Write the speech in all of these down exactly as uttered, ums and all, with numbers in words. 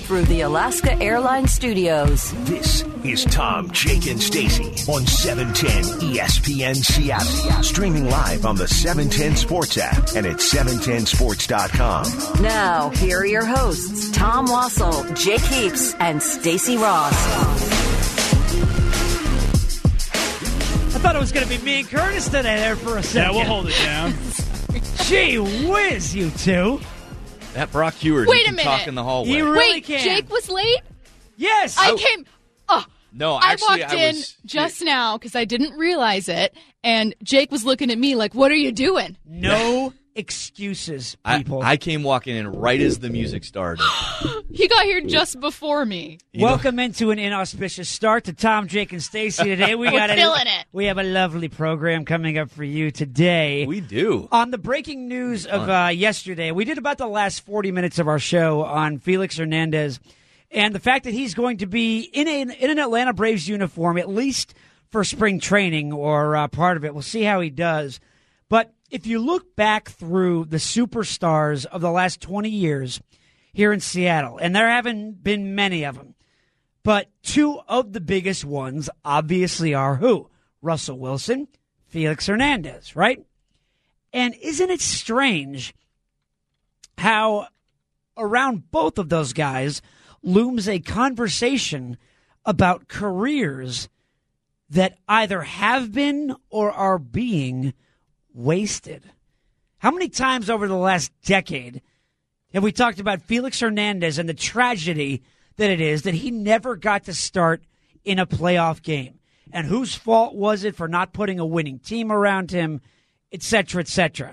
through the Alaska Airlines Studios. This is Tom, Jake, and Stacy on seven ten E S P N Seattle. Streaming live on the seven ten Sports app and at seven ten sports dot com. Now, here are your hosts, Tom Wassel, Jake Heaps, and Stacy Ross. I thought it was going to be me and Curtis today there for a second. Yeah, we'll hold it down. Gee whiz, you two. That Brock Heward, Wait he a can minute. talk in the hallway. You really Wait, can. Jake was late? Yes. I came... Oh, No, I actually, walked I in was, just now because I didn't realize it, and Jake was looking at me like, what are you doing? No excuses, I, people. I came walking in right as the music started. He got here just before me. You know- Welcome into an inauspicious start to Tom, Jake, and Stacy today. We We're got a, feeling it. We have a lovely program coming up for you today. We do. On the breaking news of uh, yesterday, we did about the last forty minutes of our show on Felix Hernandez and the fact that he's going to be in, a, in an Atlanta Braves uniform, at least for spring training or uh, part of it. We'll see how he does. But if you look back through the superstars of the last twenty years here in Seattle, and there haven't been many of them, but two of the biggest ones obviously are who? Russell Wilson, Felix Hernandez, right? And isn't it strange how around both of those guys looms a conversation about careers that either have been or are being wasted? How many times over the last decade have we talked about Felix Hernandez and the tragedy that it is that he never got to start in a playoff game? And whose fault was it for not putting a winning team around him, et cetera, et cetera?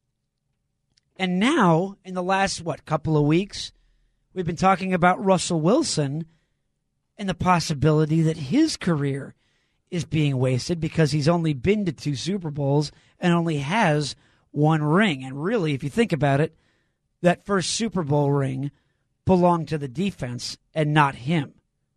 And now, in the last, what, couple of weeks, we've been talking about Russell Wilson and the possibility that his career is being wasted because he's only been to two Super Bowls and only has one ring. And really, if you think about it, that first Super Bowl ring belonged to the defense and not him.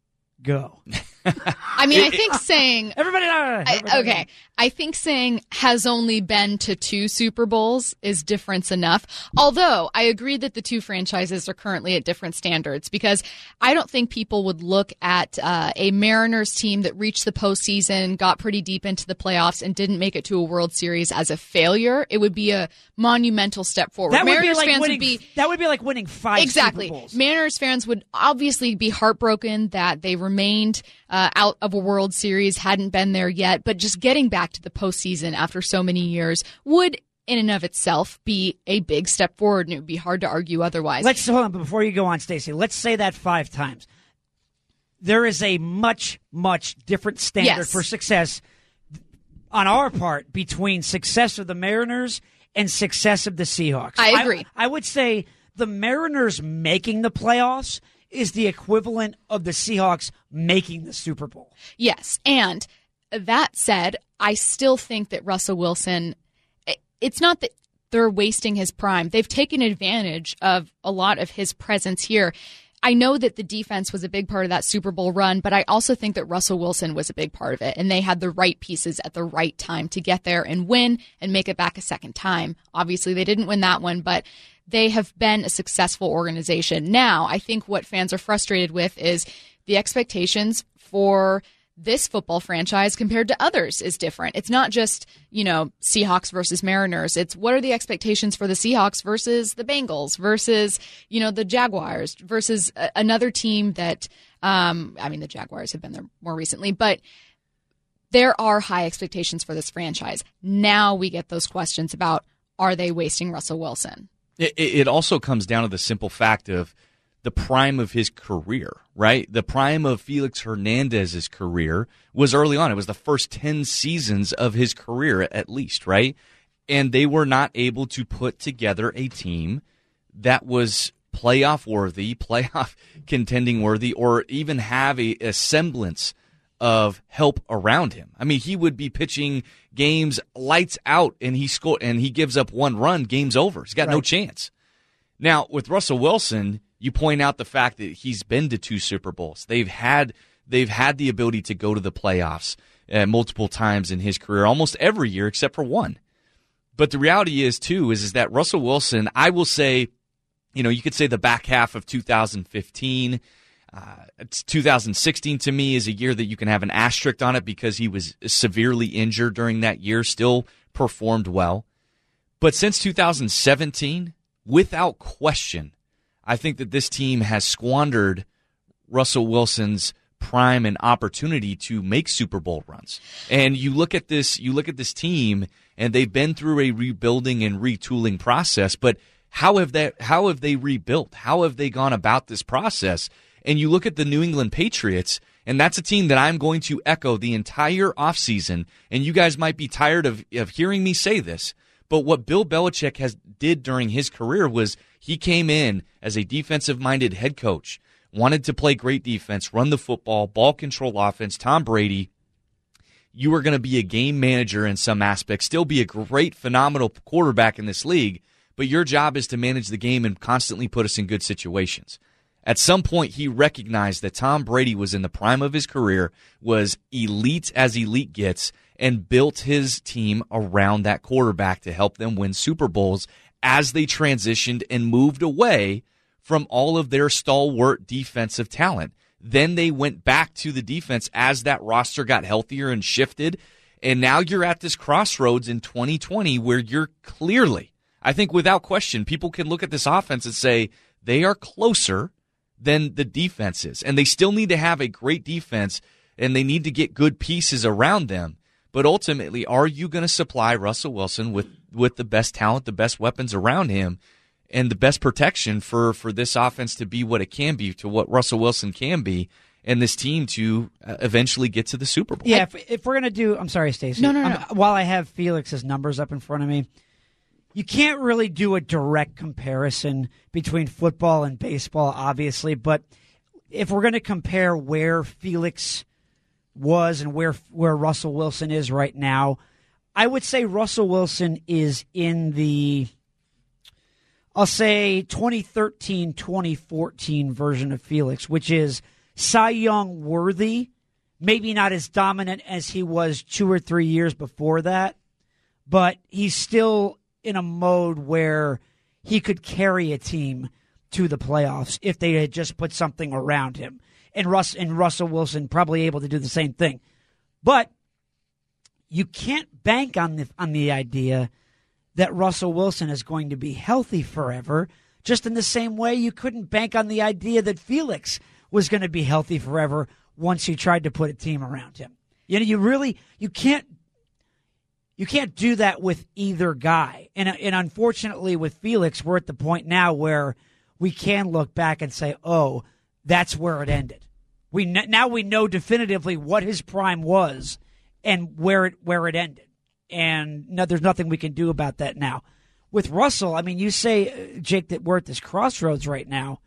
Go. I mean, I think saying... Everybody, everybody I, okay, I think saying has only been to two Super Bowls is difference enough. Although I agree that the two franchises are currently at different standards because I don't think people would look at uh, a Mariners team that reached the postseason, got pretty deep into the playoffs, and didn't make it to a World Series as a failure. It would be a monumental step forward. That would Mariners be like fans winning, would be that would be like winning five exactly. Super Bowls. Mariners fans would obviously be heartbroken that they remained uh, out of a World Series, hadn't been there yet, but just getting back to the postseason after so many years would, in and of itself, be a big step forward, and it would be hard to argue otherwise. Let's hold on, but before you go on, Stacey, let's say that five times. There is a much, much different standard Yes. for success on our part between success of the Mariners and success of the Seahawks. I agree. I, I would say the Mariners making the playoffs is the equivalent of the Seahawks making the Super Bowl. Yes, and that said, I still think that Russell Wilson, it's not that they're wasting his prime. They've taken advantage of a lot of his presence here. I know that the defense was a big part of that Super Bowl run, but I also think that Russell Wilson was a big part of it, and they had the right pieces at the right time to get there and win and make it back a second time. Obviously, they didn't win that one, but they have been a successful organization. Now, I think what fans are frustrated with is the expectations for this football franchise compared to others is different. It's not just, you know, Seahawks versus Mariners. It's what are the expectations for the Seahawks versus the Bengals versus, you know, the Jaguars versus a- another team that, um, I mean, the Jaguars have been there more recently, but there are high expectations for this franchise. Now we get those questions about, are they wasting Russell Wilson? It, it also comes down to the simple fact of the prime of his career, right? The prime of Felix Hernandez's career was early on. It was the first ten seasons of his career at least, right? And they were not able to put together a team that was playoff worthy, playoff contending worthy, or even have a, a semblance of help around him. I mean, he would be pitching games lights out, and he scored, and he gives up one run, game's over. He's got Right. no chance. Now, with Russell Wilson, you point out the fact that he's been to two Super Bowls. They've had they've had the ability to go to the playoffs uh, multiple times in his career, almost every year except for one. But the reality is, too, is, is that Russell Wilson, I will say, You know, you could say the back half of two thousand fifteen. Uh, it's two thousand sixteen to me is a year that you can have an asterisk on it because he was severely injured during that year, still performed well. But since two thousand seventeen, without question, I think that this team has squandered Russell Wilson's prime and opportunity to make Super Bowl runs. And you look at this, you look at this team, and they've been through a rebuilding and retooling process, but how have they, how have they rebuilt? How have they gone about this process? And you look at the New England Patriots, and that's a team that I'm going to echo the entire offseason, and you guys might be tired of, of hearing me say this, but what Bill Belichick has did during his career was he came in as a defensive-minded head coach, wanted to play great defense, run the football, ball control offense. Tom Brady, you are going to be a game manager in some aspects, still be a great, phenomenal quarterback in this league, but your job is to manage the game and constantly put us in good situations. At some point, he recognized that Tom Brady was in the prime of his career, was elite as elite gets, and built his team around that quarterback to help them win Super Bowls as they transitioned and moved away from all of their stalwart defensive talent. Then they went back to the defense as that roster got healthier and shifted, and now you're at this crossroads in twenty twenty where you're clearly, I think without question, people can look at this offense and say they are closer than the defense is. And they still need to have a great defense, and they need to get good pieces around them. But ultimately, are you going to supply Russell Wilson with, with the best talent, the best weapons around him, and the best protection for, for this offense to be what it can be, to what Russell Wilson can be, and this team to uh, eventually get to the Super Bowl? Yeah, if, if we're going to do – I'm sorry, Stacey. No, no, no. I'm, while I have Felix's numbers up in front of me, you can't really do a direct comparison between football and baseball, obviously, but if we're going to compare where Felix was and where where Russell Wilson is right now, I would say Russell Wilson is in the, I'll say, twenty thirteen twenty fourteen version of Felix, which is Cy Young worthy, maybe not as dominant as he was two or three years before that, but he's still in a mode where he could carry a team to the playoffs if they had just put something around him. And Russ and Russell Wilson probably able to do the same thing. But you can't bank on the on the idea that Russell Wilson is going to be healthy forever, just in the same way you couldn't bank on the idea that Felix was going to be healthy forever once you tried to put a team around him. You know, you really you can't You can't do that with either guy. And and unfortunately with Felix, we're at the point now where we can look back and say, oh, that's where it ended. We Now we know definitively what his prime was and where it where it ended. And no, there's nothing we can do about that now. With Russell, I mean, you say, Jake, that we're at this crossroads right now.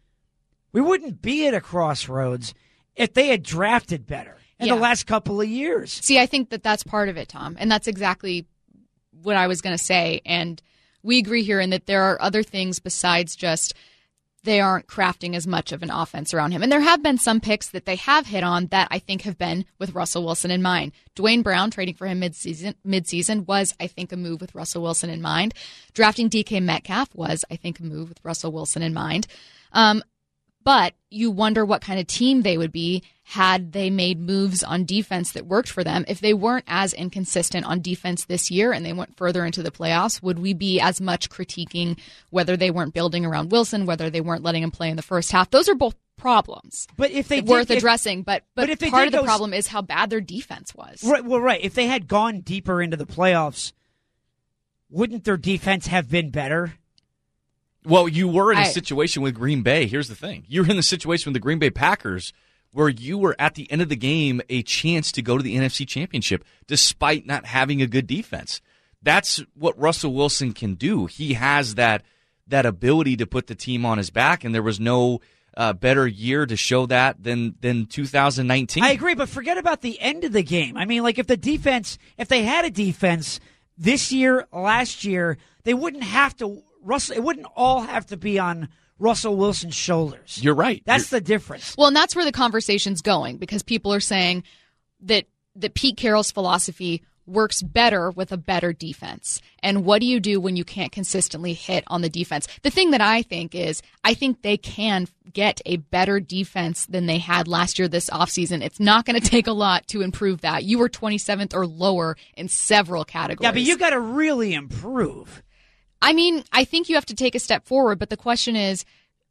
We wouldn't be at a crossroads if they had drafted better in Yeah. the last couple of years. See, I think that that's part of it, Tom, and that's exactly what I was going to say. And we agree here in that there are other things besides just they aren't crafting as much of an offense around him. And there have been some picks that they have hit on that I think have been with Russell Wilson in mind. Dwayne Brown trading for him mid-season, mid-season was, I think, a move with Russell Wilson in mind. Drafting D K Metcalf was, I think, a move with Russell Wilson in mind. Um, But you wonder what kind of team they would be had they made moves on defense that worked for them. If they weren't as inconsistent on defense this year and they went further into the playoffs, would we be as much critiquing whether they weren't building around Wilson, whether they weren't letting him play in the first half? Those are both problems. But if they worth did, addressing, but but, but if they part did of the those- problem is how bad their defense was. Right, well, right. If they had gone deeper into the playoffs, wouldn't their defense have been better? Well, you were in a I- situation with Green Bay. Here's the thing. You were in the situation with the Green Bay Packers where you were at the end of the game a chance to go to the N F C Championship despite not having a good defense. That's what Russell Wilson can do. He has that that ability to put the team on his back, and there was no uh, better year to show that than than two thousand nineteen. I agree, but forget about the end of the game. I mean, like if the defense, if they had a defense this year, last year, they wouldn't have to. Russell, it wouldn't all have to be on Russell Wilson's shoulders. You're right. That's You're- the difference. Well, and that's where the conversation's going because people are saying that that Pete Carroll's philosophy works better with a better defense. And what do you do when you can't consistently hit on the defense? The thing that I think is, I think they can get a better defense than they had last year this offseason. It's not going to take a lot to improve that. You were twenty-seventh or lower in several categories. Yeah, but you got to really improve. I mean, I think you have to take a step forward, but the question is,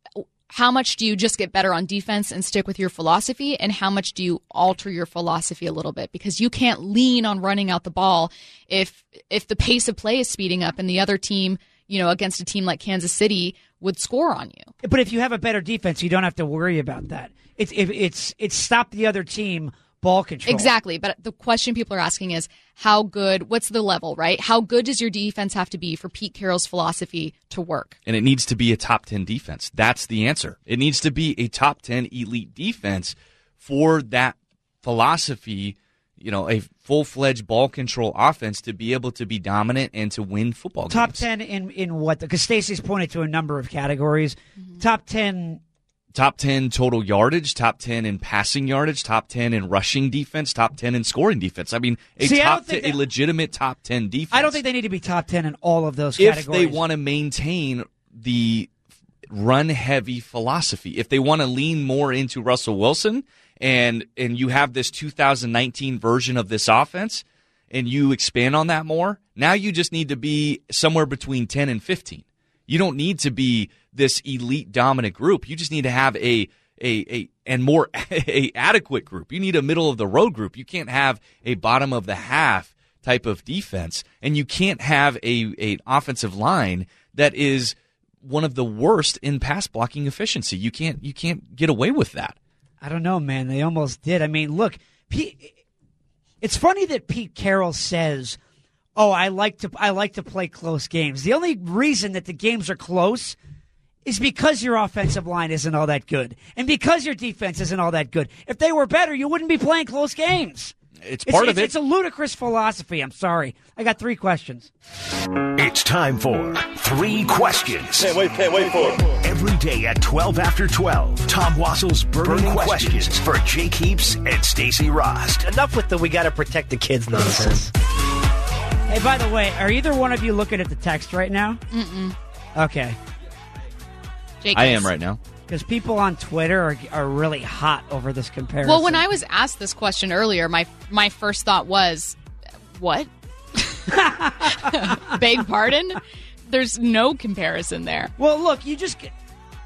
how much do you just get better on defense and stick with your philosophy, and how much do you alter your philosophy a little bit? Because you can't lean on running out the ball if if the pace of play is speeding up and the other team, you know, against a team like Kansas City would score on you. But if you have a better defense, you don't have to worry about that. It's if it's it's stop the other team ball control. Exactly. But the question people are asking is, how good, what's the level, right? How good does your defense have to be for Pete Carroll's philosophy to work? And it needs to be a top ten defense. That's the answer. It needs to be a top ten elite defense for that philosophy, you know, a full-fledged ball control offense to be able to be dominant and to win football top games. Top ten in, in what? Because Stacey's pointed to a number of categories. Mm-hmm. Top ten... Top ten total yardage, top ten in passing yardage, top ten in rushing defense, top ten in scoring defense. I mean, a See, top ten, a legitimate top ten defense. I don't think they need to be top ten in all of those if categories. If they want to maintain the run-heavy philosophy, if they want to lean more into Russell Wilson, and and you have this two thousand nineteen version of this offense, and you expand on that more, now you just need to be somewhere between ten and fifteen. You don't need to be this elite dominant group. You just need to have a a a and more a adequate group. You need a middle of the road group. You can't have a bottom of the half type of defense, and you can't have a a offensive line that is one of the worst in pass blocking efficiency. You can't you can't get away with that. I don't know, man. They almost did. I mean, look, Pete, it's funny that Pete Carroll says, "Oh, I like to I like to play close games." The only reason that the games are close is because your offensive line isn't all that good, and because your defense isn't all that good. If they were better, you wouldn't be playing close games. It's part it's, of it. It's a ludicrous philosophy. I'm sorry. I got three questions. It's time for Three Questions. Can't wait, can't wait for it. Every day at twelve after twelve, Tom Wassel's Burning, Burning questions. questions for Jake Heaps and Stacey Rost. Enough with the we got to protect the kids nonsense. Hey, by the way, are either one of you looking at the text right now? Mm-mm. Okay. Jake I is. am right now. Because people on Twitter are, are really hot over this comparison. Well, when I was asked this question earlier, my my first thought was, what? Beg pardon? There's no comparison there. Well, look, you just get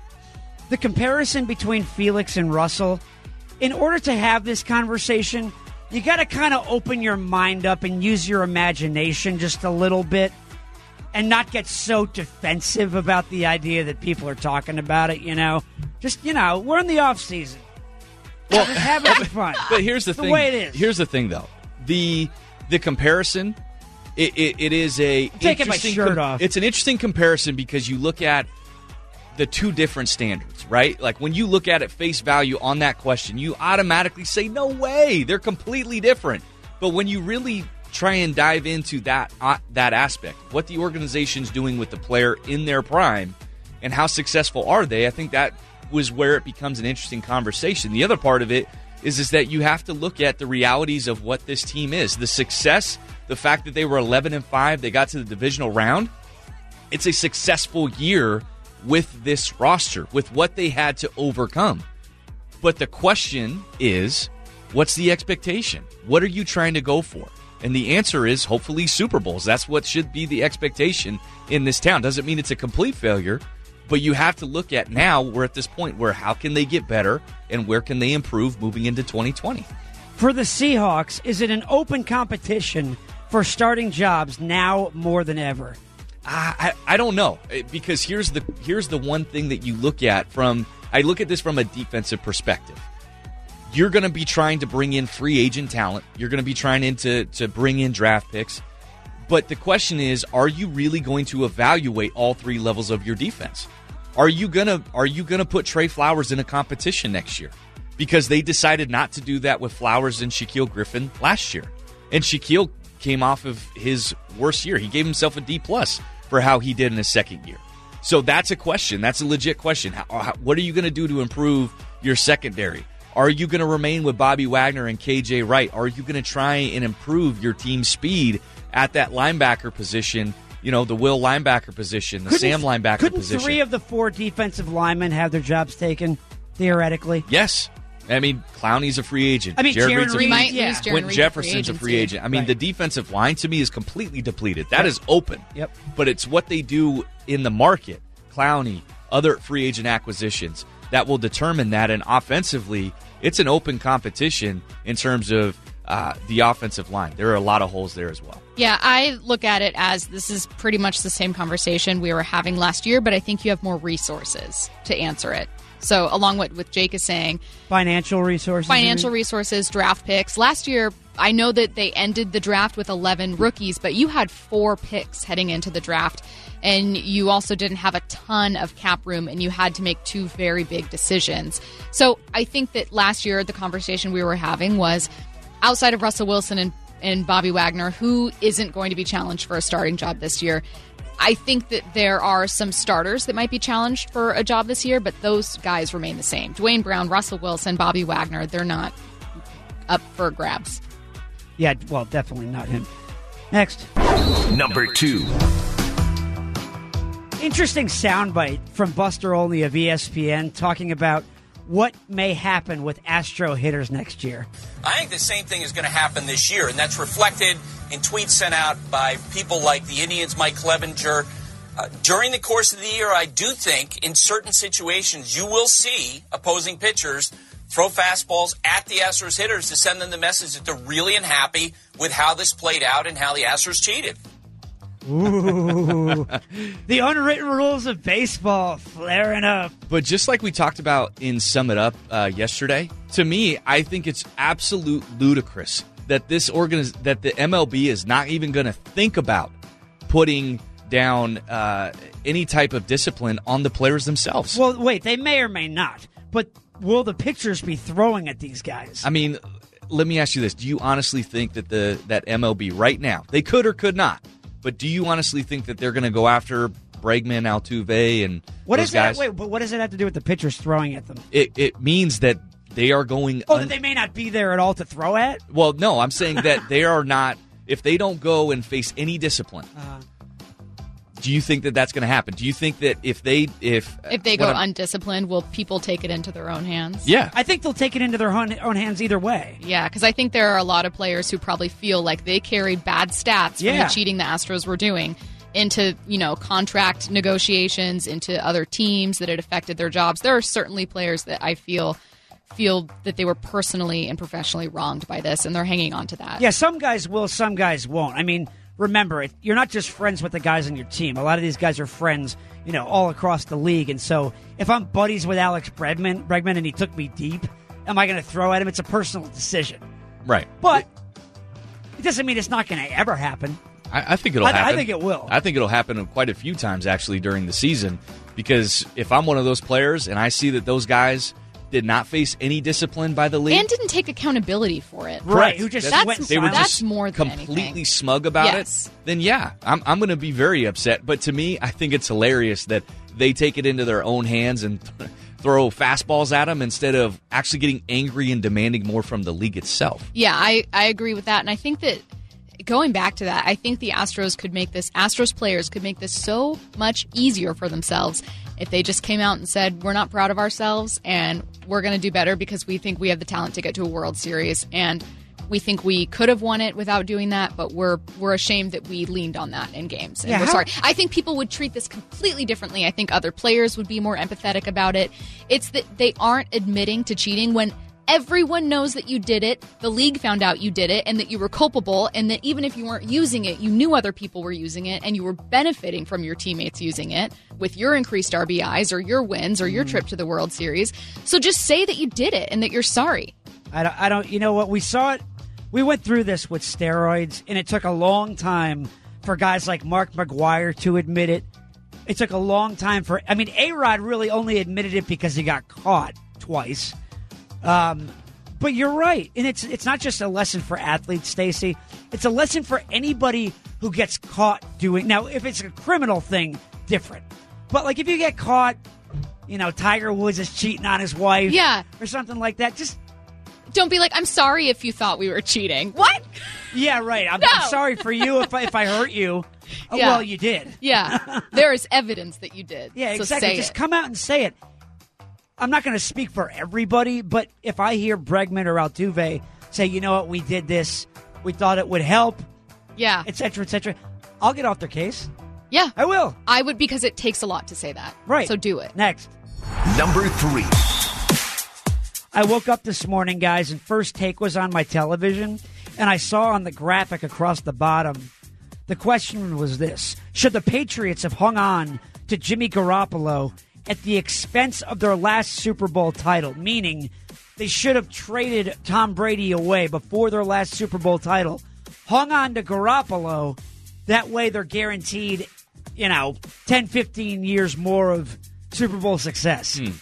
the comparison between Felix and Russell. In order to have this conversation, you got to kind of open your mind up and use your imagination just a little bit and not get so defensive about the idea that people are talking about it, you know. Just, you know, we're in the off season. Well, just having fun. But here's the the thing. way it is. Here's the thing, though. The the comparison, it, it, it is a I'm taking my interesting shirt com- off. It's an interesting comparison because you look at the two different standards, right? Like when you look at it face value on that question, you automatically say, no way, they're completely different. But when you really try and dive into that uh, that aspect, what the organization's doing with the player in their prime and how successful are they, I think that was where it becomes an interesting conversation. The other part of it is, is that you have to look at the realities of what this team is. The success, the fact that they were eleven and five, they got to the divisional round. It's a successful year with this roster, with what they had to overcome. But the question is, what's the expectation? What are you trying to go for? And the answer is hopefully Super Bowls. That's what should be the expectation in this town. Doesn't mean it's a complete failure, but you have to look at now, we're at this point where how can they get better and where can they improve moving into twenty twenty? For the Seahawks, is it an open competition for starting jobs now more than ever? I, I don't know, because here's the here's the one thing that you look at from, I look at this from a defensive perspective. You're going to be trying to bring in free agent talent. You're going to be trying in to, to bring in draft picks. But the question is, are you really going to evaluate all three levels of your defense? Are you going to are you going to put Trey Flowers in a competition next year? Because they decided not to do that with Flowers and Shaquille Griffin last year. And Shaquille came off of his worst year. He gave himself a D plus for how he did in his second year. So that's a question. That's a legit question. How, how, what are you going to do to improve your secondary? Are you going to remain with Bobby Wagner and K J Wright? Are you going to try and improve your team's speed at that linebacker position? You know, the Will linebacker position, the couldn't, Sam linebacker couldn't position. Couldn't three of the four defensive linemen have their jobs taken, theoretically? Yes. I mean, Clowney's a free agent. I mean, Jared Jaron Reed's a Reed, free might yeah. lose Jaron Quentin Reed Jefferson's to a free agent. I mean, Right. the defensive line to me is completely depleted. That Yep. is open. Yep. But it's what they do in the market, Clowney, other free agent acquisitions, that will determine that. And offensively, it's an open competition in terms of uh, the offensive line. There are a lot of holes there as well. Yeah, I look at it as this is pretty much the same conversation we were having last year, but I think you have more resources to answer it. So along with what Jake is saying, Financial resources? financial you mean? resources, draft picks. Last year, I know that they ended the draft with eleven rookies, but you had four picks heading into the draft, and you also didn't have a ton of cap room, and you had to make two very big decisions. So I think that last year, the conversation we were having was outside of Russell Wilson and, and Bobby Wagner, who isn't going to be challenged for a starting job this year. I think that there are some starters that might be challenged for a job this year, but those guys remain the same. Dwayne Brown, Russell Wilson, Bobby Wagner, they're not up for grabs. Yeah, well, definitely not him. Next. Number two. Interesting soundbite from Buster Olney of E S P N talking about what may happen with Astro hitters next year. I think the same thing is going to happen this year, and that's reflected in tweets sent out by people like the Indians' Mike Clevenger. Uh, during the course of the year, I do think in certain situations you will see opposing pitchers throw fastballs at the Astros hitters to send them the message that they're really unhappy with how this played out and how the Astros cheated. Ooh, the unwritten rules of baseball flaring up. But just like we talked about in Sum It Up uh, yesterday, to me, I think it's absolute ludicrous that this organiz- that the M L B is not even going to think about putting down uh, any type of discipline on the players themselves. Well, wait, they may or may not, but will the pitchers be throwing at these guys? I mean, let me ask you this: do you honestly think that the that M L B right now, they could or could not, but do you honestly think that they're going to go after Bregman, Altuve, and what those is guys? that? Wait, but what does it have to do with the pitchers throwing at them? It it means that they are going. Oh, un- that they may not be there at all to throw at? Well, no, I'm saying that they are not. If they don't go and face any discipline, Uh, do you think that that's going to happen? Do you think that if they if If they what go I'm- undisciplined, will people take it into their own hands? yeah, I think they'll take it into their own, own hands either way. Yeah, because I think there are a lot of players who probably feel like they carried bad stats from Yeah. the cheating the Astros were doing into, you know, contract negotiations, into other teams that it affected their jobs. There are certainly players that I feel feel that they were personally and professionally wronged by this, and they're hanging on to that. Yeah, some guys will, some guys won't. I mean, remember, it, you're not just friends with the guys on your team. A lot of these guys are friends, you know, all across the league. And so if I'm buddies with Alex Bregman, Bregman and he took me deep, am I going to throw at him? It's a personal decision. right. But it doesn't mean it's not going to ever happen. I, I think it'll I- I happen. think it will. I think it'll happen quite a few times actually during the season, because if I'm one of those players and I see that those guys did not face any discipline by the league And didn't take accountability for it. Right, who just That's- went they were silent. that's just more than completely anything. smug about Yes. it, then yeah, I'm, I'm going to be very upset. But to me, I think it's hilarious that they take it into their own hands and th- throw fastballs at them instead of actually getting angry and demanding more from the league itself. Yeah, I, I agree with that. And I think that going back to that, I think the Astros could make this, Astros players could make this so much easier for themselves if they just came out and said, we're not proud of ourselves and we're going to do better because we think we have the talent to get to a World Series. And we think we could have won it without doing that, but we're we're ashamed that we leaned on that in games. And Yeah, we're how- sorry. I think people would treat this completely differently. I think other players would be more empathetic about it. It's that they aren't admitting to cheating when everyone knows that you did it, the league found out you did it, and that you were culpable, and that even if you weren't using it, you knew other people were using it, and you were benefiting from your teammates using it with your increased R B Is or your wins or your trip to the World Series. So just say that you did it and that you're sorry. I don't, I don't, you know what? We saw it. We went through this with steroids, and it took a long time for guys like Mark McGwire to admit it. It took a long time for, I mean, A-Rod really only admitted it because he got caught twice. Um, but you're right. And it's it's not just a lesson for athletes, Stacey. It's a lesson for anybody who gets caught doing. Now, if it's a criminal thing, different. But, like, if you get caught, you know, Tiger Woods is cheating on his wife Yeah. or something like that, just Don't be like, I'm sorry if you thought we were cheating. What? Yeah, right. I'm, No. I'm sorry for you if I, if I hurt you. Oh, Yeah. well, you did. Yeah. There is evidence that you did. Yeah, so exactly. say Just it. come out and say it. I'm not going to speak for everybody, but if I hear Bregman or Altuve say, you know what, we did this, we thought it would help, Yeah. et cetera, et cetera, I'll get off their case. Yeah. I will. I would, because it takes a lot to say that. Right. So do it. Next. Number three. I woke up this morning, guys, and First Take was on my television, and I saw on the graphic across the bottom, the question was this: should the Patriots have hung on to Jimmy Garoppolo at the expense of their last Super Bowl title? Meaning, they should have traded Tom Brady away before their last Super Bowl title, hung on to Garoppolo, that way they're guaranteed, you know, ten, fifteen years more of Super Bowl success. Hmm.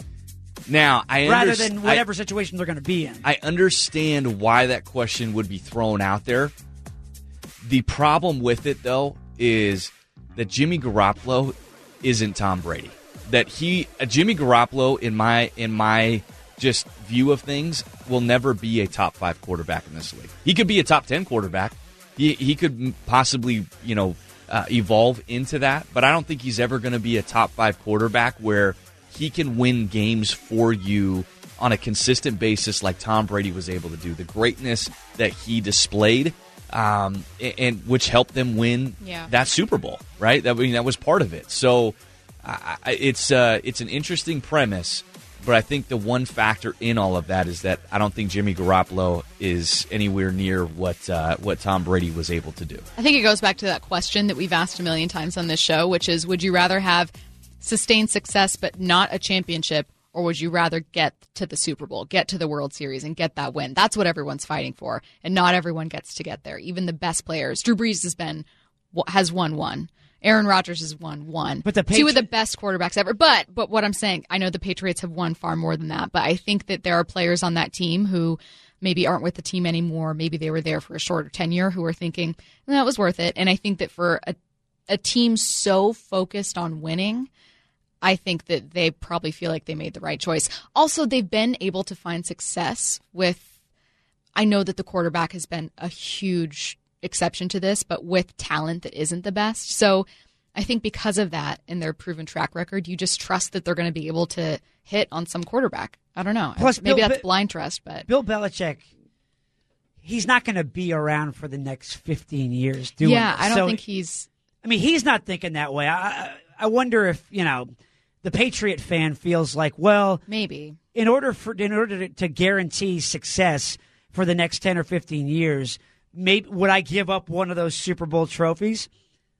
Now, I Rather underst- than I- whatever situation they're going to be in. I understand why that question would be thrown out there. The problem with it, though, is that Jimmy Garoppolo isn't Tom Brady. That he, uh, Jimmy Garoppolo, in my in my just view of things, will never be a top five quarterback in this league. He could be a top ten quarterback. He he could possibly, you know, uh, evolve into that, but I don't think he's ever going to be a top five quarterback where he can win games for you on a consistent basis like Tom Brady was able to do. The greatness that he displayed, um, and, and which helped them win Yeah. that Super Bowl, right? That, I mean, that was part of it. So I, I, it's uh, it's an interesting premise, but I think the one factor in all of that is that I don't think Jimmy Garoppolo is anywhere near what uh, what Tom Brady was able to do. I think it goes back to that question that we've asked a million times on this show, which is, would you rather have sustained success but not a championship, or would you rather get to the Super Bowl, get to the World Series, and get that win? That's what everyone's fighting for, and not everyone gets to get there. Even the best players. Drew Brees has been has won one. Aaron Rodgers has won one. But the Two of Patri- the best quarterbacks ever. But but what I'm saying, I know the Patriots have won far more than that, but I think that there are players on that team who maybe aren't with the team anymore. Maybe they were there for a shorter tenure who are thinking, that was worth it. And I think that for a, a team so focused on winning, I think that they probably feel like they made the right choice. Also, they've been able to find success with, I know that the quarterback has been a huge exception to this, but with talent that isn't the best. So I think because of that and their proven track record, you just trust that they're going to be able to hit on some quarterback. I don't know. Plus, Maybe Bill- that's blind trust, but Bill Belichick, he's not going to be around for the next fifteen years doing yeah, this. I don't So, think he's. I mean, he's not thinking that way. I, I, I wonder if, you know, the Patriot fan feels like, well, Maybe. in order for in order to, to guarantee success for the next ten or fifteen years, maybe would I give up one of those Super Bowl trophies?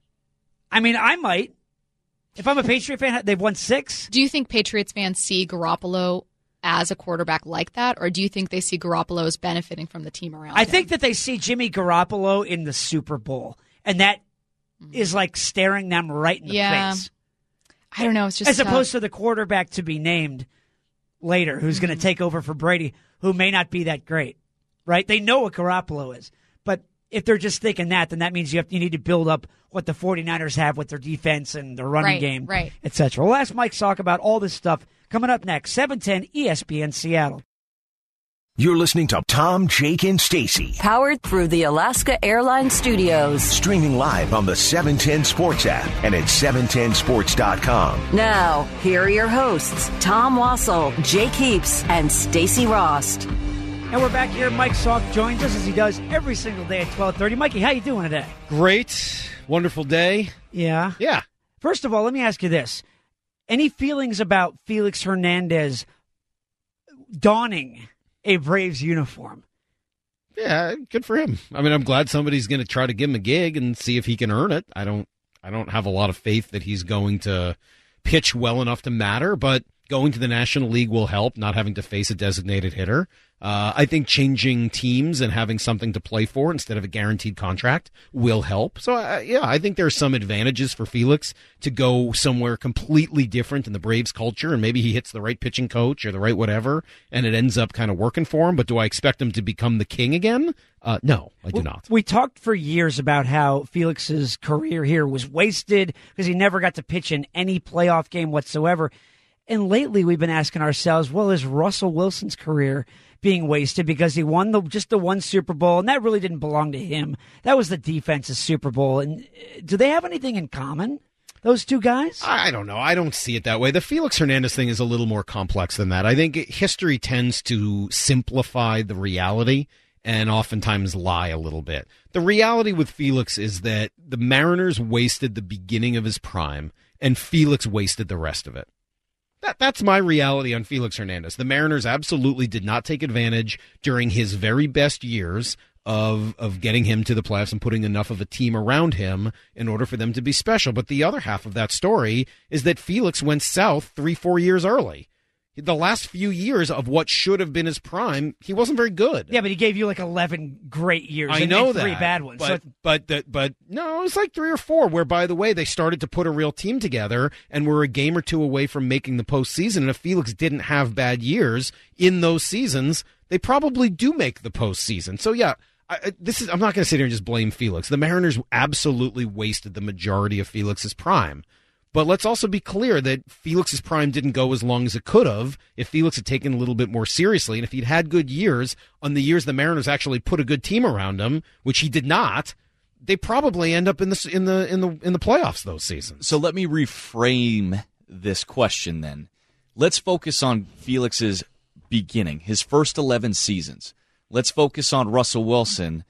I mean, I might. If I'm a Patriot fan, they've won six. Do you think Patriots fans see Garoppolo as a quarterback like that, or do you think they see Garoppolo as benefiting from the team around I him? think that they see Jimmy Garoppolo in the Super Bowl, and that is like staring them right in the Yeah. face. I don't know. It's just As tough. opposed to the quarterback to be named later, who's going to take over for Brady, who may not be that great, right? They know what Garoppolo is, but if they're just thinking that, then that means you have you need to build up what the 49ers have with their defense and their running Right, game, right. et cetera. We'll ask Mike Salk about all this stuff coming up next, seven ten E S P N Seattle. You're listening to Tom, Jake, and Stacy. Powered through the Alaska Airlines Studios. Streaming live on the seven ten Sports app and at seven ten sports dot com. Now, here are your hosts, Tom Wassel, Jake Heaps, and Stacy Rost. And we're back here. Mike Salk joins us as he does every single day at twelve thirty. Mikey, how you doing today? Great. Wonderful day. Yeah. Yeah. First of all, let me ask you this. Any feelings about Felix Hernandez donning a Braves uniform? Yeah, good for him. I mean, I'm glad somebody's going to try to give him a gig and see if he can earn it. I don't I don't have a lot of faith that he's going to pitch well enough to matter, but going to the National League will help, not having to face a designated hitter. Uh, I think changing teams and having something to play for instead of a guaranteed contract will help. So, uh, yeah, I think there's some advantages for Felix to go somewhere completely different in the Braves culture, and maybe he hits the right pitching coach or the right whatever, and it ends up kind of working for him. But do I expect him to become the king again? Uh, no, I do We- not. We talked for years about how Felix's career here was wasted because he never got to pitch in any playoff game whatsoever. And lately we've been asking ourselves, well, is Russell Wilson's career being wasted because he won the just the one Super Bowl, and that really didn't belong to him? That was the defense's Super Bowl. And do they have anything in common, those two guys? I don't know. I don't see it that way. The Felix Hernandez thing is a little more complex than that. I think history tends to simplify the reality and oftentimes lie a little bit. The reality with Felix is that the Mariners wasted the beginning of his prime, and Felix wasted the rest of it. That, that's my reality on Felix Hernandez. The Mariners absolutely did not take advantage during his very best years of of getting him to the playoffs and putting enough of a team around him in order for them to be special. But the other half of that story is that Felix went south three, four years early. The last few years of what should have been his prime, he wasn't very good. Yeah, but he gave you like eleven great years. I and know and that. three bad ones. But, so, but, the, but no, it was like three or four where, by the way, they started to put a real team together and were a game or two away from making the postseason. And if Felix didn't have bad years in those seasons, they probably do make the postseason. So, yeah, I, this is. I'm not going to sit here and just blame Felix. The Mariners absolutely wasted the majority of Felix's prime. But let's also be clear that Felix's prime didn't go as long as it could have if Felix had taken a little bit more seriously. And if he'd had good years on the years the Mariners actually put a good team around him, which he did not, they probably end up in the in the in the in the playoffs those seasons. So let me reframe this question then. Let's focus on Felix's beginning, his first eleven seasons. Let's focus on Russell Wilson.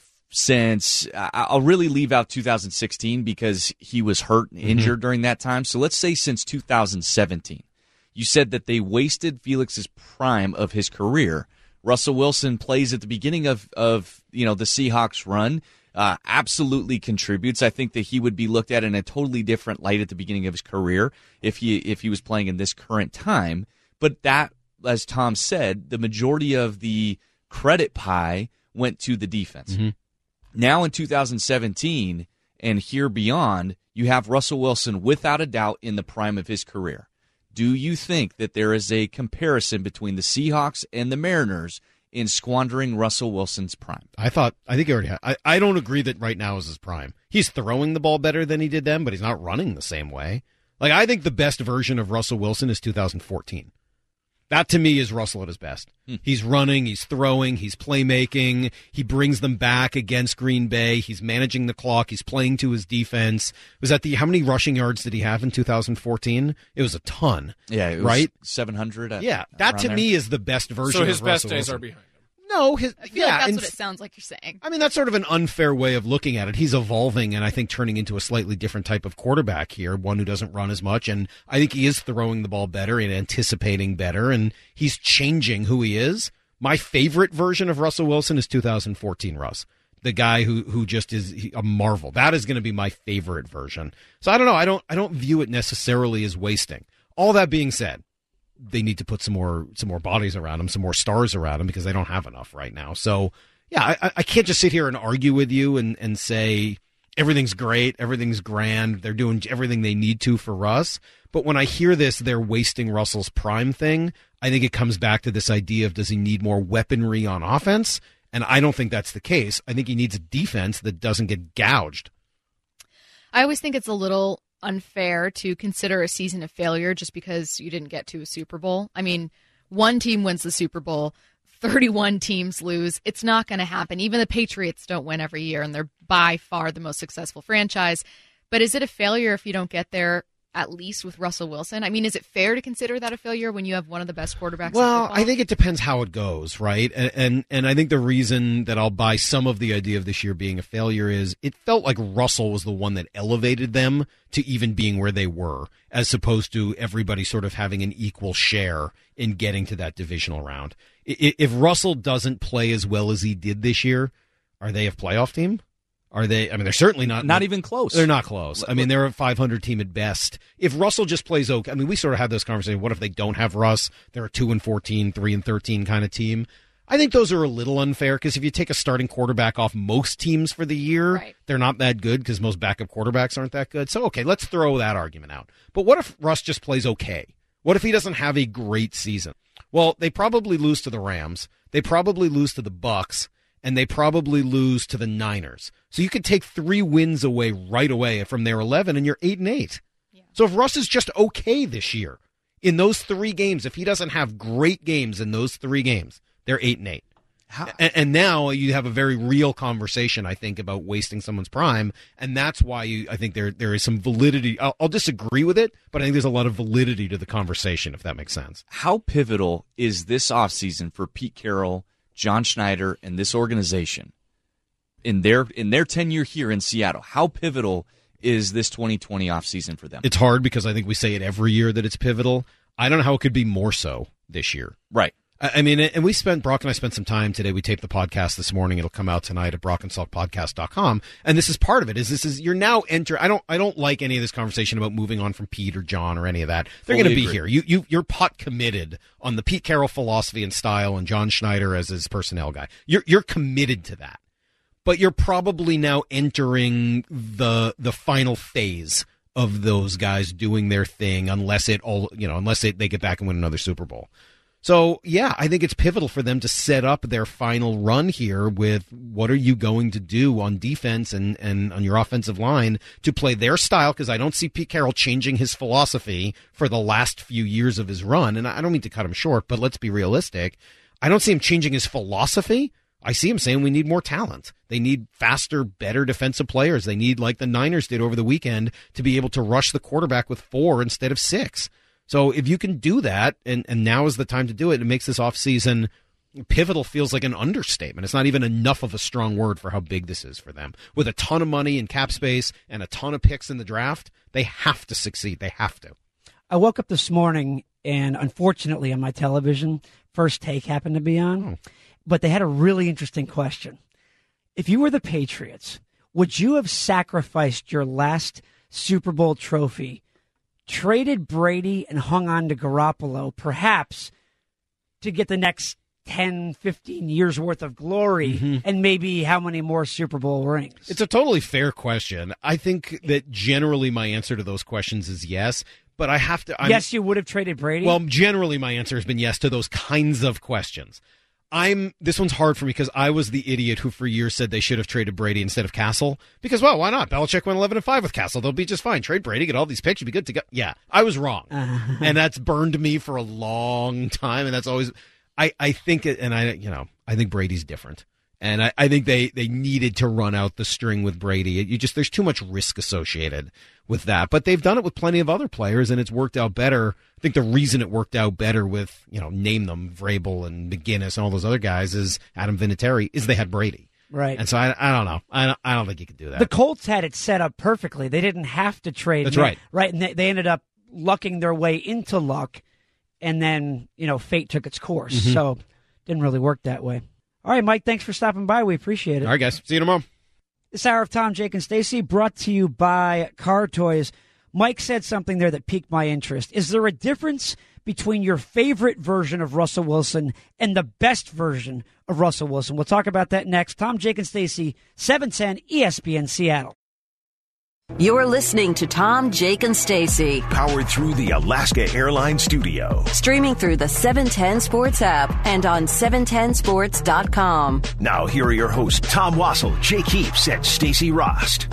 Since I'll really leave out two thousand sixteen because he was hurt and injured mm-hmm. during that time. So let's say since two thousand seventeen. You said that they wasted Felix's prime of his career. Russell Wilson plays at the beginning of, of you know, the Seahawks run, uh, absolutely contributes. I think that he would be looked at in a totally different light at the beginning of his career if he if he was playing in this current time. But that, as Tom said, the majority of the credit pie went to the defense. Mm-hmm. Now in two thousand seventeen and here beyond, you have Russell Wilson without a doubt in the prime of his career. Do you think that there is a comparison between the Seahawks and the Mariners in squandering Russell Wilson's prime? I thought, I think he already had. I, I don't agree that right now is his prime. He's throwing the ball better than he did then, but he's not running the same way. Like, I think the best version of Russell Wilson is two thousand fourteen. That, to me, is Russell at his best. Hmm. He's running, he's throwing, he's playmaking, he brings them back against Green Bay, he's managing the clock, he's playing to his defense. Was that the, how many rushing yards did he have in two thousand fourteen? It was a ton. Yeah, it was right? seven hundred. At, yeah, that to there. me is the best version so his of best Russell days Wilson. are behind him. No, his, I feel yeah, like that's and, what it sounds like you're saying. I mean, that's sort of an unfair way of looking at it. He's evolving and I think turning into a slightly different type of quarterback here, one who doesn't run as much. And I think he is throwing the ball better and anticipating better, and he's changing who he is. My favorite version of Russell Wilson is two thousand fourteen Russ, the guy who who just is a marvel. That is going to be my favorite version. So I don't know. I don't I don't view it necessarily as wasting. All that being said, they need to put some more some more bodies around him, some more stars around him, because they don't have enough right now. So, yeah, I, I can't just sit here and argue with you and, and say everything's great, everything's grand, they're doing everything they need to for Russ. But when I hear this, they're wasting Russell's prime thing, I think it comes back to this idea of, does he need more weaponry on offense? And I don't think that's the case. I think he needs a defense that doesn't get gouged. I always think it's a little unfair to consider a season a failure just because you didn't get to a Super Bowl. I mean, one team wins the Super Bowl, thirty-one teams lose. It's not going to happen. Even the Patriots don't win every year, and they're by far the most successful franchise. But is it a failure if you don't get there, at least with Russell Wilson? I mean, is it fair to consider that a failure when you have one of the best quarterbacks? Well, I think it depends how it goes, right? And, and and I think the reason that I'll buy some of the idea of this year being a failure is it felt like Russell was the one that elevated them to even being where they were, as opposed to everybody sort of having an equal share in getting to that divisional round. If Russell doesn't play as well as he did this year, are they a playoff team? Are they? I mean, they're certainly not. Not even close. They're not close. I mean, they're a five hundred team at best. If Russell just plays okay, I mean, we sort of had this conversation. What if they don't have Russ? They're a two and fourteen, three and thirteen kind of team. I think those are a little unfair because if you take a starting quarterback off most teams for the year, right, they're not that good because most backup quarterbacks aren't that good. So, okay, let's throw that argument out. But what if Russ just plays okay? What if he doesn't have a great season? Well, they probably lose to the Rams. They probably lose to the Bucks. And they probably lose to the Niners. So you could take three wins away right away from their eleven, and you're eight and eight. Yeah. So if Russ is just okay this year, In those three games, if he doesn't have great games in those three games, they're eight and eight. And, and now you have a very real conversation, I think, about wasting someone's prime, and that's why you, I think there there is some validity. I'll, I'll disagree with it, but I think there's a lot of validity to the conversation, if that makes sense. How pivotal is this offseason for Pete Carroll, John Schneider, and this organization in their in their tenure here in Seattle? How pivotal is this twenty twenty offseason for them? It's hard because I think we say it every year that it's pivotal. I don't know how it could be more so this year. Right. I mean, and we spent, Brock and I spent some time today. We taped the podcast this morning. It'll come out tonight at brock and salk podcast dot com. And this is part of it, is this is, you're now enter, I don't, I don't like any of this conversation about moving on from Pete or John or any of that. They're going to be agree. here. You, you, you're pot committed on the Pete Carroll philosophy and style and John Schneider as his personnel guy. You're, you're committed to that, but you're probably now entering the, the final phase of those guys doing their thing, unless it all, you know, unless it, they get back and win another Super Bowl. So, yeah, I think it's pivotal for them to set up their final run here with what are you going to do on defense and, and on your offensive line to play their style, because I don't see Pete Carroll changing his philosophy for the last few years of his run. And I don't mean to cut him short, but let's be realistic. I don't see him changing his philosophy. I see him saying we need more talent. They need faster, better defensive players. They need, like the Niners did over the weekend, to be able to rush the quarterback with four instead of six. So if you can do that, and, and now is the time to do it, it makes this offseason pivotal feels like an understatement. It's not even enough of a strong word for how big this is for them. With a ton of money in cap space and a ton of picks in the draft, they have to succeed. They have to. I woke up this morning, and unfortunately on my television, First Take happened to be on, oh. but they had a really interesting question. If you were the Patriots, would you have sacrificed your last Super Bowl trophy, traded Brady and hung on to Garoppolo, perhaps to get the next ten, fifteen years worth of glory mm-hmm. and maybe how many more Super Bowl rings? It's a totally fair question. I think that generally my answer to those questions is yes, but I have to... I'm, yes, you would have traded Brady? Well, generally my answer has been yes to those kinds of questions. I'm this one's hard for me because I was the idiot who for years said they should have traded Brady instead of Castle. Because, well, why not? Belichick went eleven and five with Castle. They'll be just fine. Trade Brady, get all these picks, you'd be good to go. Yeah, I was wrong. Uh-huh. And that's burned me for a long time. And that's always, I, I think, it, and I, you know, I think Brady's different. And I, I think they, they needed to run out the string with Brady. You just, there's too much risk associated with that. But they've done it with plenty of other players, and it's worked out better. I think the reason it worked out better with, you know, name them, Vrabel and McGinnis and all those other guys, is Adam Vinatieri, is they had Brady. Right. And so I, I don't know. I don't, I don't think you could do that. The Colts had it set up perfectly. They didn't have to trade. That's right. Right. And they, they ended up lucking their way into luck, and then, you know, fate took its course. Mm-hmm. So didn't really work that way. All right, Mike, thanks for stopping by. We appreciate it. All right, guys. See you tomorrow. This hour of Tom, Jake, and Stacey brought to you by Car Toys. Mike said something there that piqued my interest. Is there a difference between your favorite version of Russell Wilson and the best version of Russell Wilson? We'll talk about that next. Tom, Jake, and Stacey, seven ten E S P N Seattle. You're listening to Tom, Jake, and Stacey. Powered through the Alaska Airlines Studio. Streaming through the seven ten Sports app and on seven ten sports dot com. Now here are your hosts, Tom Wassel, Jake Heaps, and Stacey Rost.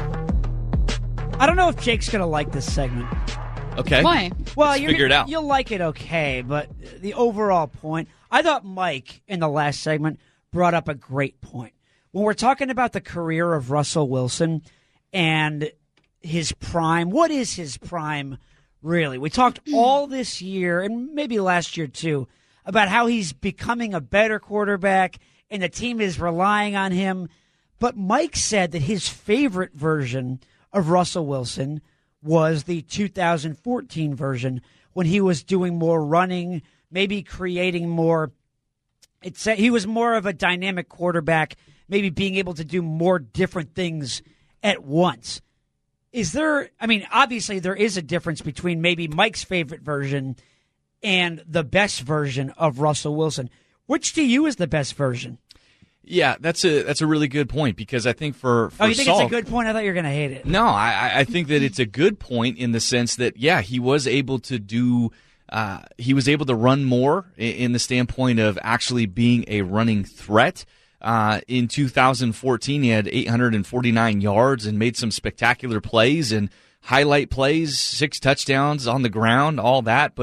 I don't know if Jake's going to like this segment. Okay. Why? Well, Let's you're, figure it out. You'll like it okay, but the overall point, I thought Mike in the last segment brought up a great point. When we're talking about the career of Russell Wilson and his prime, what is his prime really? We talked all this year, and maybe last year too, about how he's becoming a better quarterback and the team is relying on him. But Mike said that his favorite version of Russell Wilson was the two thousand fourteen version, when he was doing more running, maybe creating more. It's he was more of a dynamic quarterback, maybe being able to do more different things at once. Is there, I mean, obviously there is a difference between maybe Mike's favorite version and the best version of Russell Wilson. Which to you is the best version? Yeah, that's a that's a really good point, because I think for, for Oh, you think Salk, it's a good point? I thought you were going to hate it. No, I, I think that it's a good point in the sense that, yeah, he was able to do, uh, he was able to run more in the standpoint of actually being a running threat. Uh, in two thousand fourteen, he had eight hundred forty-nine yards and made some spectacular plays and highlight plays, six touchdowns on the ground, all that. But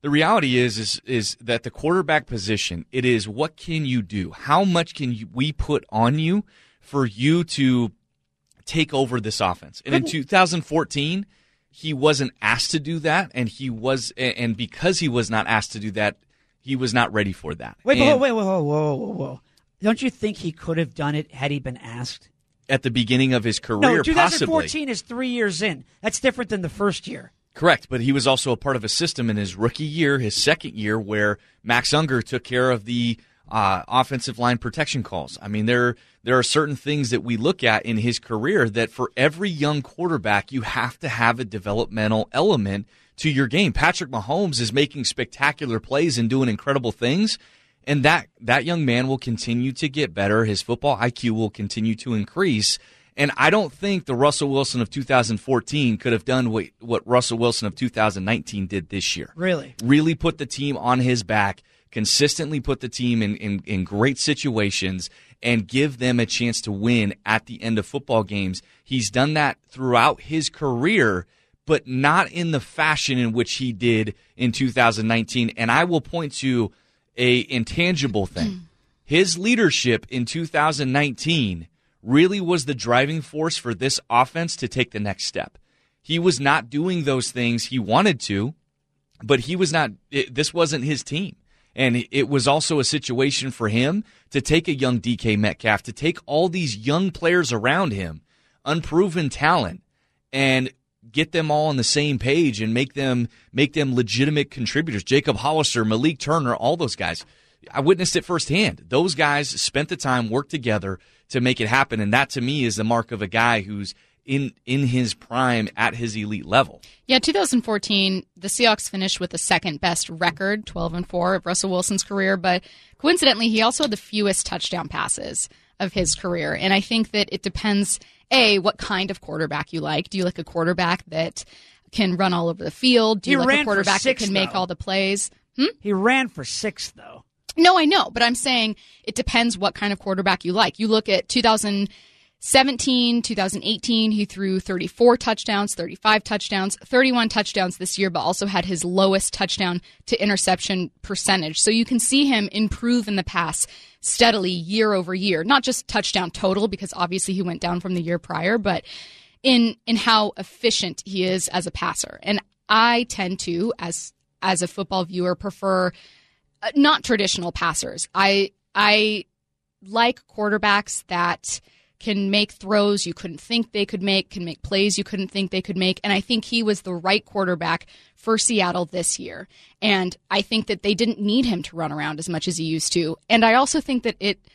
The reality is, is, is that the quarterback position, it is what can you do? How much can you, we put on you for you to take over this offense? And in two thousand fourteen, he wasn't asked to do that, and he was, and because he was not asked to do that, he was not ready for that. Wait, and wait, wait, whoa, whoa, whoa, whoa! Don't you think he could have done it had he been asked? At the beginning of his career, no, twenty fourteen possibly. is three years in. That's different than the first year. Correct, but he was also a part of a system in his rookie year, his second year, where Max Unger took care of the uh, offensive line protection calls. I mean, there there are certain things that we look at in his career that for every young quarterback, you have to have a developmental element to your game. Patrick Mahomes is making spectacular plays and doing incredible things, and that, that young man will continue to get better. His football I Q will continue to increase. And I don't think the Russell Wilson of two thousand fourteen could have done what, what Russell Wilson of two thousand nineteen did this year. Really? Really put the team on his back, consistently put the team in, in, in great situations, and give them a chance to win at the end of football games. He's done that throughout his career, but not in the fashion in which he did in two thousand nineteen. And I will point to a intangible thing. His leadership in two thousand nineteen really was the driving force for this offense to take the next step. He was not doing those things he wanted to, but he was not. It, this wasn't his team. And it was also a situation for him to take a young D K Metcalf, to take all these young players around him, unproven talent, and get them all on the same page and make them make them legitimate contributors. Jacob Hollister, Malik Turner, all those guys. I witnessed it firsthand. Those guys spent the time, worked together to make it happen, and that to me is the mark of a guy who's in in his prime at his elite level. Yeah, two thousand fourteen, the Seahawks finished with the second best record, twelve and four of Russell Wilson's career, but coincidentally, he also had the fewest touchdown passes of his career. And I think that it depends, A, what kind of quarterback you like. Do you like a quarterback that can run all over the field? Do you He like ran a for quarterback six, that can make though. all the plays? Hmm? He ran for six, though. No, I know, but I'm saying it depends what kind of quarterback you like. You look at two thousand seventeen, two thousand eighteen, he threw thirty-four touchdowns, thirty-five touchdowns, thirty-one touchdowns this year, but also had his lowest touchdown to interception percentage. So you can see him improve in the pass steadily year over year, not just touchdown total, because obviously he went down from the year prior, but in in how efficient he is as a passer. And I tend to, as as a football viewer, prefer uh, not traditional passers. I I like quarterbacks that can make throws you couldn't think they could make, can make plays you couldn't think they could make. And I think he was the right quarterback for Seattle this year. And I think that they didn't need him to run around as much as he used to. And I also think that it,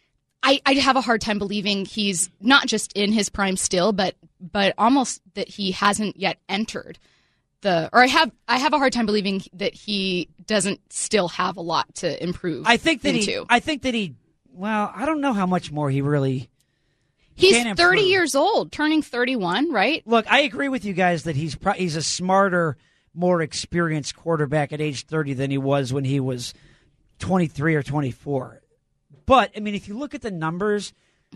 I, I have a hard time believing he's not just in his prime still, but but almost that he hasn't yet entered the, or I have I have a hard time believing that he doesn't still have a lot to improve. I think that into. he, I think that he, well, I don't know how much more he really. He's can thirty improve. years old, turning thirty-one, right? Look, I agree with you guys that he's pro- he's a smarter, more experienced quarterback at age thirty than he was when he was twenty-three or twenty-four. But I mean, if you look at the numbers,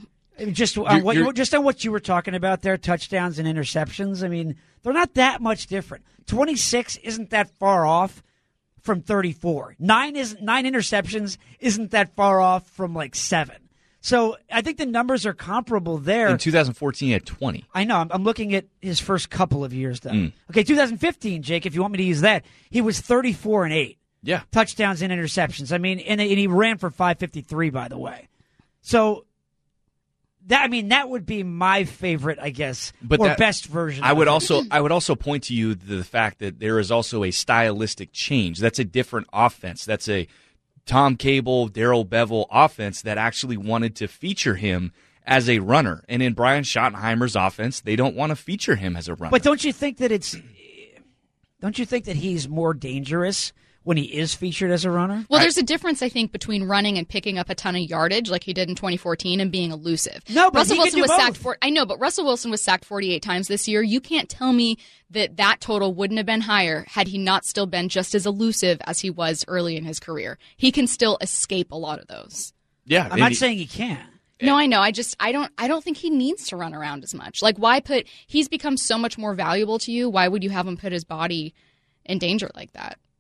I mean, just on You're- what you're- you, just on what you were talking about there, touchdowns and interceptions. I mean, they're not that much different. twenty-six isn't that far off from thirty-four. Nine is nine interceptions isn't that far off from like seven. So I think the numbers are comparable there. In two thousand fourteen, he had twenty. I know. I'm, I'm looking at his first couple of years, though. Mm. Okay, two thousand fifteen, Jake, if you want me to use that, he was thirty-four and eight. Yeah. Touchdowns and interceptions. I mean, and, and he ran for five fifty-three, by the way. So, that I mean, that would be my favorite, I guess, But or that- best version. I of would it. also I would also point to you the fact that there is also a stylistic change. That's a different offense. That's a Tom Cable, Darrell Bevel offense that actually wanted to feature him as a runner. And in Brian Schottenheimer's offense, they don't want to feature him as a runner. But don't you think that it's? Don't you think that he's more dangerous when he is featured as a runner? Well, there's a difference, I think, between running and picking up a ton of yardage like he did in twenty fourteen and being elusive. No, but Russell he Wilson can do was both. sacked for I know, but Russell Wilson was sacked forty-eight times this year. You can't tell me that that total wouldn't have been higher had he not still been just as elusive as he was early in his career. He can still escape a lot of those. yeah, I'm and not he- saying he can't. No, I know. I just I don't I don't think he needs to run around as much. Like, why put he's become so much more valuable to you. Why would you have him put his body in danger like that?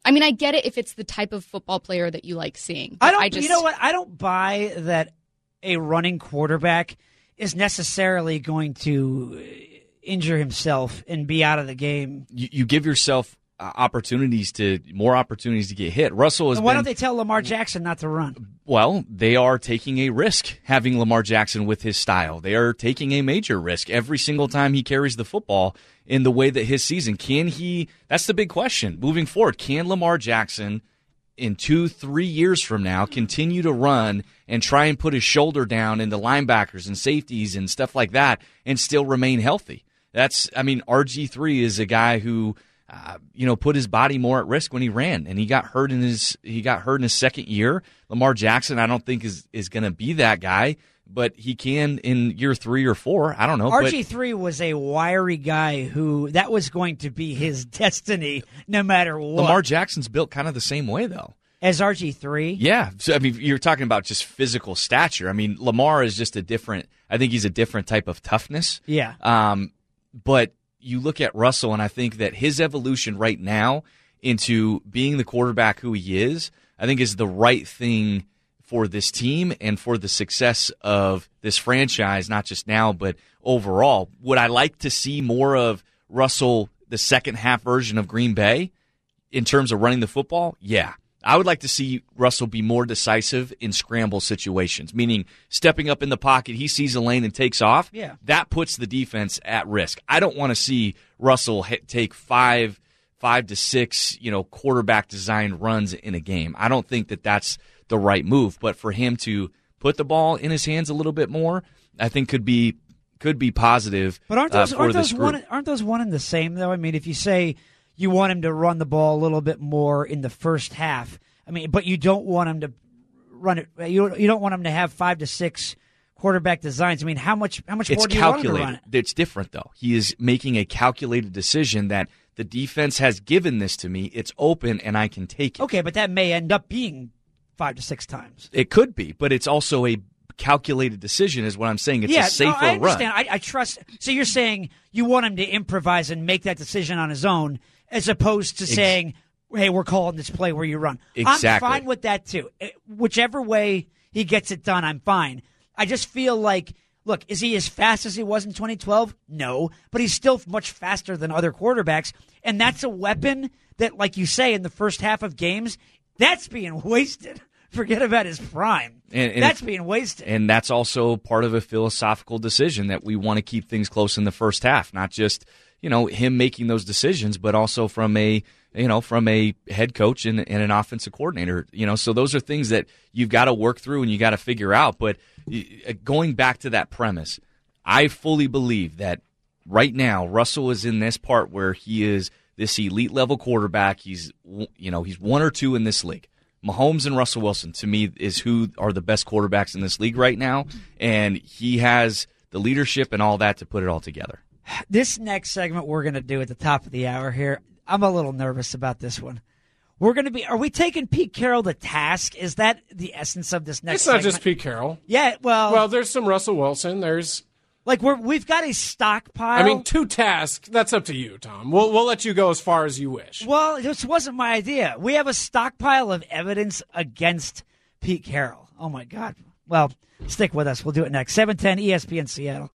I mean, I get it if it's the type of football player that you like seeing. I don't. I just, you know what? I don't buy that a running quarterback is necessarily going to injure himself and be out of the game. You, you give yourself uh, opportunities to more opportunities to get hit. Russell has And why been, don't they tell Lamar Jackson not to run? Well, they are taking a risk having Lamar Jackson with his style. They are taking a major risk every single time he carries the football in the way that his season. Can he – that's the big question moving forward. Can Lamar Jackson in two, three years from now continue to run and try and put his shoulder down into linebackers and safeties and stuff like that and still remain healthy? That's – I mean, R G three is a guy who – Uh, you know, put his body more at risk when he ran, and he got hurt in his he got hurt in his second year. Lamar Jackson, I don't think is is going to be that guy, but he can in year three or four. I don't know. R G three was a wiry guy who that was going to be his destiny, no matter what. Lamar Jackson's built kind of the same way, though. As R G three? Yeah. So I mean, you're talking about just physical stature. I mean, Lamar is just a different. I think he's a different type of toughness. Yeah. Um, but. You look at Russell, and I think that his evolution right now into being the quarterback who he is, I think is the right thing for this team and for the success of this franchise, not just now, but overall. Would I like to see more of Russell, the second half version of Green Bay, in terms of running the football? Yeah. I would like to see Russell be more decisive in scramble situations, meaning stepping up in the pocket, he sees a lane and takes off. Yeah. That puts the defense at risk. I don't want to see Russell hit, take five, five to six, you know, quarterback designed runs in a game. I don't think that that's the right move. But for him to put the ball in his hands a little bit more, I think could be could be positive. But aren't those uh, for aren't this those group. one aren't those one and the same though? I mean, if you say you want him to run the ball a little bit more in the first half, I mean, but you don't want him to run it. You you don't want him to have five to six quarterback designs. I mean, how much how much It's more do you calculated. want him to run it? It's different though. He is making a calculated decision that the defense has given this to me. It's open and I can take it. Okay, but that may end up being five to six times. It could be, but it's also a calculated decision is what I'm saying. It's yeah, a safer no, I understand. run. I, I trust. So you're saying you want him to improvise and make that decision on his own, as opposed to Ex- saying, "Hey, we're calling this play where you run." Exactly. I'm fine with that too. It- whichever way he gets it done, I'm fine. I just feel like, look, is he as fast as he was in twenty twelve? No, but he's still much faster than other quarterbacks, and that's a weapon that, like you say, in the first half of games, that's being wasted. Forget about his prime. And, and that's if, being wasted. And that's also part of a philosophical decision that we want to keep things close in the first half, not just, you know, him making those decisions, but also from a, you know, from a head coach and, and an offensive coordinator, you know, so those are things that you've got to work through and you got to figure out. But going back to that premise, I fully believe that right now Russell is in this part where he is this elite level quarterback. He's, you know, he's one or two in this league. Mahomes and Russell Wilson, to me, is who are the best quarterbacks in this league right now, and he has the leadership and all that to put it all together. This next segment we're going to do at the top of the hour here, I'm a little nervous about this one. We're going to be, are we taking Pete Carroll to task? Is that the essence of this next It's not segment? just Pete Carroll. Yeah, well. Well, there's some Russell Wilson. There's. Like, we're, we've got a stockpile. I mean, to task, that's up to you, Tom. We'll, we'll let you go as far as you wish. Well, this wasn't my idea. We have a stockpile of evidence against Pete Carroll. Oh, my God. Well, stick with us. We'll do it next. seven ten E S P N Seattle.